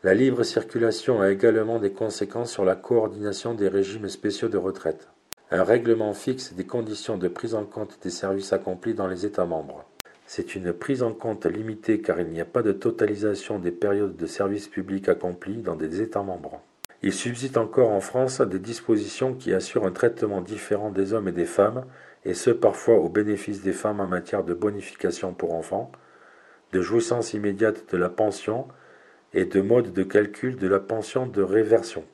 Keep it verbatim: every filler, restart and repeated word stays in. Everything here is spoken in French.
La libre circulation a également des conséquences sur la coordination des régimes spéciaux de retraite. Un règlement fixe des conditions de prise en compte des services accomplis dans les États membres. C'est une prise en compte limitée car il n'y a pas de totalisation des périodes de service public accomplies dans des États membres. Il subsiste encore en France des dispositions qui assurent un traitement différent des hommes et des femmes, et ce parfois au bénéfice des femmes en matière de bonification pour enfants, de jouissance immédiate de la pension et de mode de calcul de la pension de réversion.